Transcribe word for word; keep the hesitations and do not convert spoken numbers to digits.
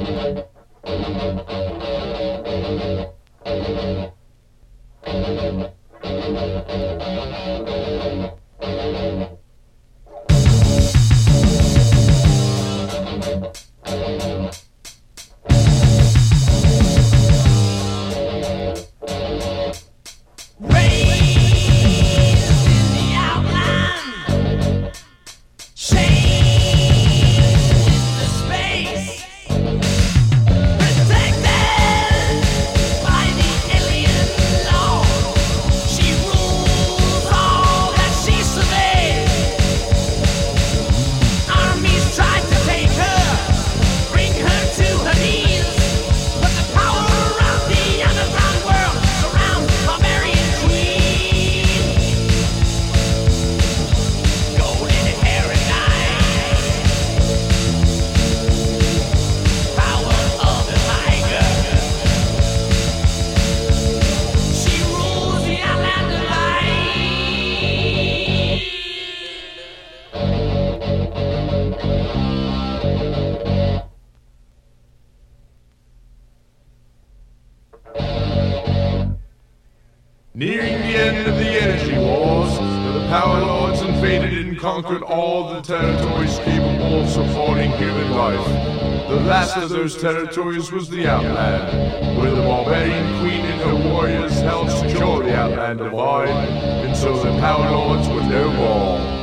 Nearing the end of the energy wars, the Power Lords invaded and conquered all the territories capable of supporting human life. The last of those territories was the Outland, where the barbarian queen and her warriors helped secure the Outland Divide, and so the Power Lords were no more.